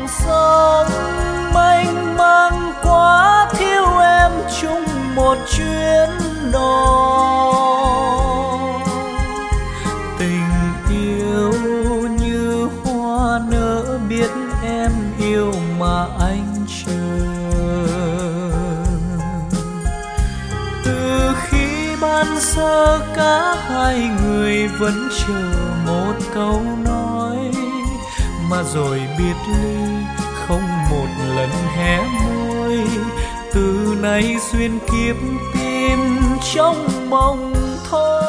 sống mênh mang quá, thiếu em chung một chuyến đò. Tình yêu như hoa nở, biết em yêu mà anh chờ. Từ khi ban sơ cả hai người vẫn chờ một câu nói, mà rồi biệt ly không một lần hé môi. Từ nay xuyên kiếp tìm trong mong thôi.